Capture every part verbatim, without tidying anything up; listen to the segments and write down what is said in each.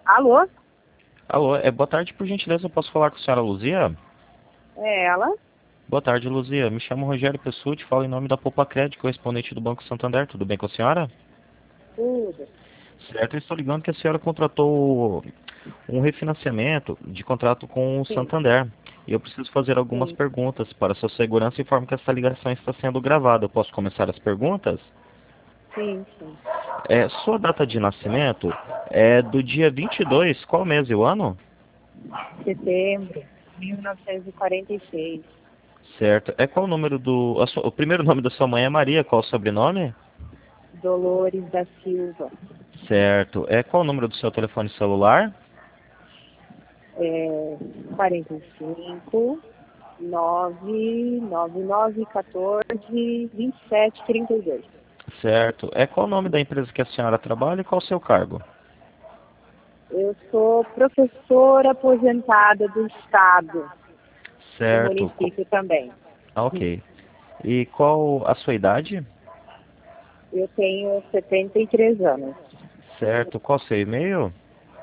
Alô? Alô, é, boa tarde, por gentileza, eu posso falar com a senhora Luzia? É ela? Boa tarde, Luzia. Me chamo Rogério Pessutti, falo em nome da Poupa Crédito, correspondente do Banco Santander. Tudo bem com a senhora? Tudo. Certo, eu estou ligando que a senhora contratou um refinanciamento de contrato com o Sim, Santander. E eu preciso fazer algumas sim, perguntas para sua segurança e informo que essa ligação está sendo gravada. Eu posso começar as perguntas? sim, sim. É, sua data de nascimento é do dia vinte e dois, qual mês e o ano? Setembro, mil novecentos e quarenta e seis. Certo. É qual o número do... a sua- o primeiro nome da sua mãe é Maria, qual o sobrenome? Dolores da Silva. Certo. É qual o número do seu telefone celular? É, quarenta e cinco, nove nove nove, quatorze, vinte e sete, trinta e dois. Certo. É qual o nome da empresa que a senhora trabalha e qual o seu cargo? Eu sou professora aposentada do Estado, do Certo. Co- município também. Ah, ok. E qual a sua idade? Eu tenho setenta e três anos. Certo. Qual o seu e-mail?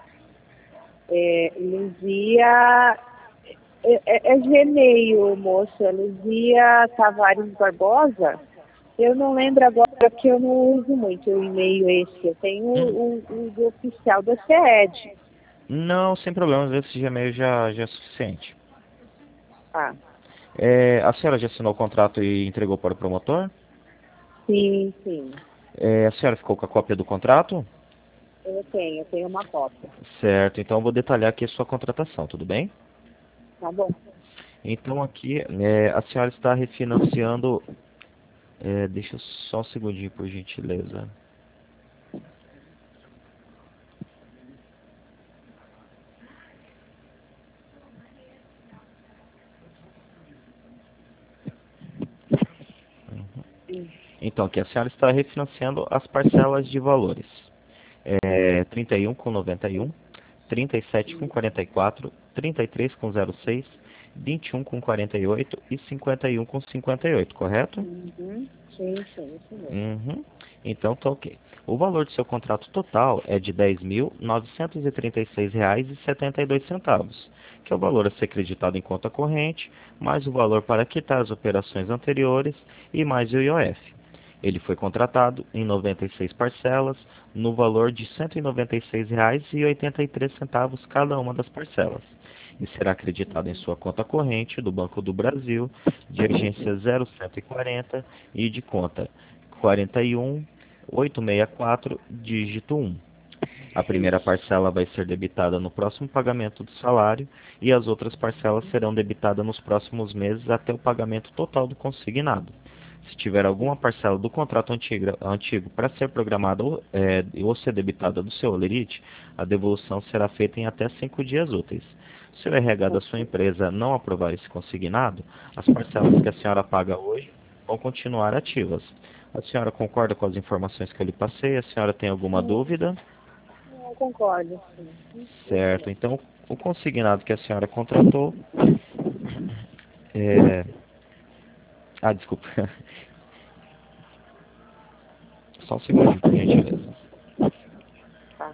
É, Luzia, é, é, é Gmail, moça, Luzia Tavares Barbosa. Eu não lembro agora porque eu não uso muito o e-mail esse. Eu tenho Hum, o, o, o do oficial da SED. Não, sem problemas. Esse Gmail já, já é suficiente. Ah, É, a senhora já assinou o contrato e entregou para o promotor? sim, sim. É, a senhora ficou com a cópia do contrato? Eu tenho, eu tenho uma cópia. Certo. Então eu vou detalhar aqui a sua contratação, tudo bem? Tá bom. Então aqui, é, a senhora está refinanciando... é, deixa só um segundinho, por gentileza. Então, aqui a senhora está refinanciando as parcelas de valores. É, trinta e um com noventa e um, trinta e sete com quarenta e quatro, trinta e três com zero seis, vinte e um com quarenta e oito e cinquenta e um com cinquenta e oito, correto? Uhum. Sim, sim, isso mesmo. Uhum. Então tá ok. O valor do seu contrato total é de dez mil novecentos e trinta e seis reais e setenta e dois centavos, que é o valor a ser creditado em conta corrente, mais o valor para quitar as operações anteriores e mais o I O F. Ele foi contratado em noventa e seis parcelas, no valor de cento e noventa e seis reais e oitenta e três centavos cada uma das parcelas, e será acreditado em sua conta corrente do Banco do Brasil, de agência zero cento e quarenta e de conta quarenta e um oitocentos e sessenta e quatro, dígito um. A primeira Isso. parcela vai ser debitada no próximo pagamento do salário e as outras parcelas serão debitadas nos próximos meses até o pagamento total do consignado. Se tiver alguma parcela do contrato antigo, antigo para ser programada ou, é, ou ser debitada do seu holerite, a devolução será feita em até cinco dias úteis. Se o R H da sua Ok. empresa não aprovar esse consignado, as parcelas que a senhora paga hoje vão continuar ativas. A senhora concorda com as informações que eu lhe passei? A senhora tem alguma Sim, dúvida? eu concordo, sim. Isso Certo. mesmo. Então, o consignado que a senhora contratou é... Ah, desculpa. Só um segundinho, por gentileza. Tá.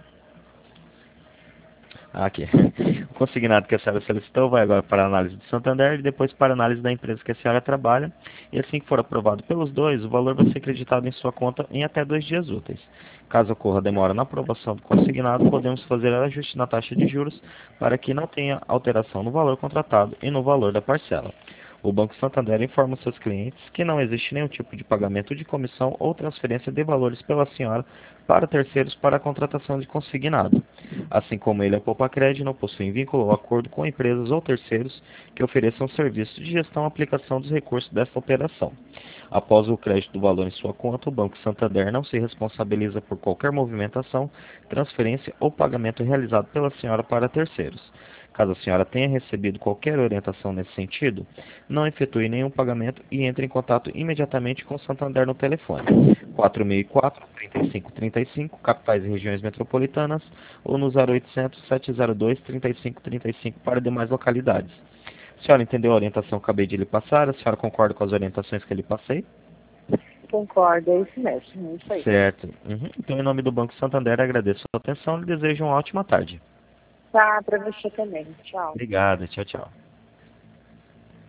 Ah, aqui. O consignado que a senhora solicitou vai agora para a análise do Santander e depois para a análise da empresa que a senhora trabalha. E assim que for aprovado pelos dois, o valor vai ser creditado em sua conta em até dois dias úteis. Caso ocorra demora na aprovação do consignado, podemos fazer ajuste na taxa de juros para que não tenha alteração no valor contratado e no valor da parcela. O Banco Santander informa seus clientes que não existe nenhum tipo de pagamento de comissão ou transferência de valores pela senhora para terceiros para a contratação de consignado. Assim como ele, a Poupa Crédito não possui vínculo ou acordo com empresas ou terceiros que ofereçam serviços de gestão e aplicação dos recursos desta operação. Após o crédito do valor em sua conta, o Banco Santander não se responsabiliza por qualquer movimentação, transferência ou pagamento realizado pela senhora para terceiros. Caso a senhora tenha recebido qualquer orientação nesse sentido, não efetue nenhum pagamento e entre em contato imediatamente com o Santander no telefone quatro mil e quatro, trinta e cinco trinta e cinco, capitais e regiões metropolitanas, ou no zero oitocentos, sete zero dois, trinta e cinco trinta e cinco para demais localidades. A senhora entendeu a orientação que acabei de lhe passar? A senhora concorda com as orientações que eu lhe passei? Concordo, é isso mesmo. É isso aí. Certo. Uhum. Então, em nome do Banco Santander, agradeço a sua atenção e desejo uma ótima tarde. Tá, para você também. Tchau. Obrigado, tchau, tchau.